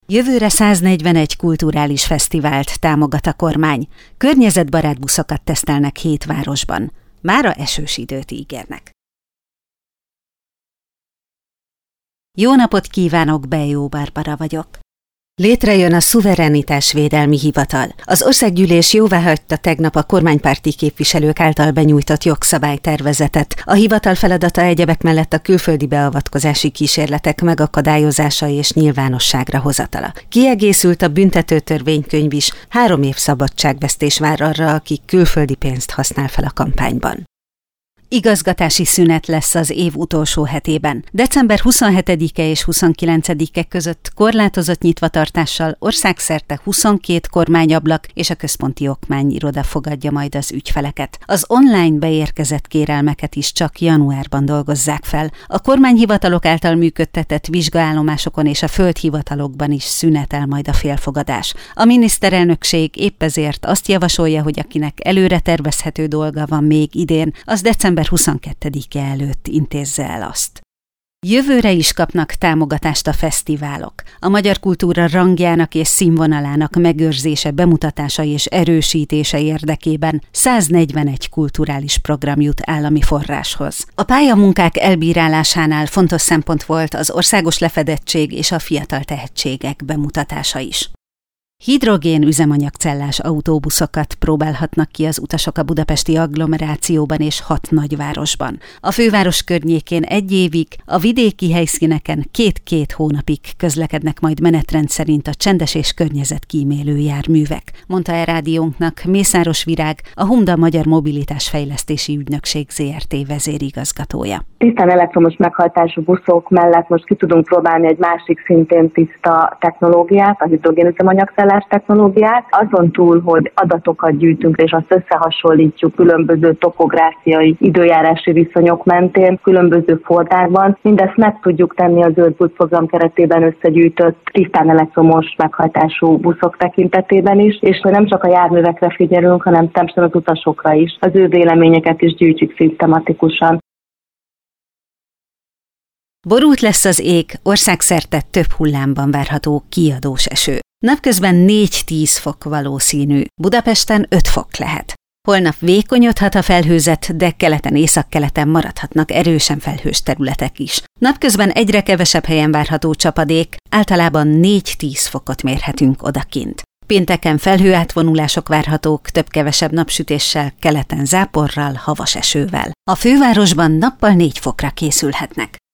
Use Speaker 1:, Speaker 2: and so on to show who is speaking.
Speaker 1: Jövőre 141 kulturális fesztivált támogat a kormány. Környezetbarát buszokat tesztelnek 7 városban. Mára esős időt ígérnek. Jó napot kívánok, Bejó Barbara vagyok. Létrejön a Szuverenitásvédelmi Hivatal. Az országgyűlés jóváhagyta tegnap a kormánypárti képviselők által benyújtott jogszabálytervezetet. A hivatal feladata egyebek mellett a külföldi beavatkozási kísérletek megakadályozása és nyilvánosságra hozatala. Kiegészült a büntetőtörvénykönyv is, 3 év szabadságvesztés vár arra, aki külföldi pénzt használ fel a kampányban. Igazgatási szünet lesz az év utolsó hetében. December 27-e és 29-e között korlátozott nyitvatartással országszerte 22 kormányablak és a központi okmányiroda fogadja majd az ügyfeleket. Az online beérkezett kérelmeket is csak januárban dolgozzák fel. A kormányhivatalok által működtetett vizsgaállomásokon és a földhivatalokban is szünetel majd a félfogadás. A miniszterelnökség épp ezért azt javasolja, hogy akinek előre tervezhető dolga van még idén, az december 22-e előtt intézze el azt. Jövőre is kapnak támogatást a fesztiválok. A magyar kultúra rangjának és színvonalának megőrzése, bemutatása és erősítése érdekében 141 kulturális program jut állami forráshoz. A pályamunkák elbírálásánál fontos szempont volt az országos lefedettség és a fiatal tehetségek bemutatása is. Hidrogén üzemanyagcellás autóbuszokat próbálhatnak ki az utasok a budapesti agglomerációban és 6 nagyvárosban. A főváros környékén 1 évig, a vidéki helyszíneken 2-2 hónapig közlekednek majd menetrend szerint a csendes és környezetkímélő járművek, mondta rádiónknak Mészáros Virág, a Humda Magyar Mobilitás Fejlesztési Ügynökség Zrt. Vezérigazgatója.
Speaker 2: Tisztán elektromos meghajtású buszok mellett most ki tudunk próbálni egy másik szintén tiszta technológiát, a hidrogén üzemanyagcellás technológiát. Azon túl, hogy adatokat gyűjtünk és azt összehasonlítjuk különböző topográfiai időjárási viszonyok mentén, különböző fordákban, mindezt meg tudjuk tenni a Zöld Busz program keretében összegyűjtött tisztán elektromos meghajtású buszok tekintetében is, és nem csak a járművekre figyelünk, hanem természetesen az utasokra is. Az ő véleményeket is gyűjtjük szisztematikusan.
Speaker 1: Borult lesz az ég, országszerte több hullámban várható kiadós eső. Napközben 4-10 fok valószínű, Budapesten 5 fok lehet. Holnap vékonyodhat a felhőzet, de keleten, északkeleten maradhatnak erősen felhős területek is. Napközben egyre kevesebb helyen várható csapadék, általában 4-10 fokot mérhetünk odakint. Pénteken felhőátvonulások várhatók, több-kevesebb napsütéssel, keleten záporral, havas esővel. A fővárosban nappal 4 fokra készülhetnek.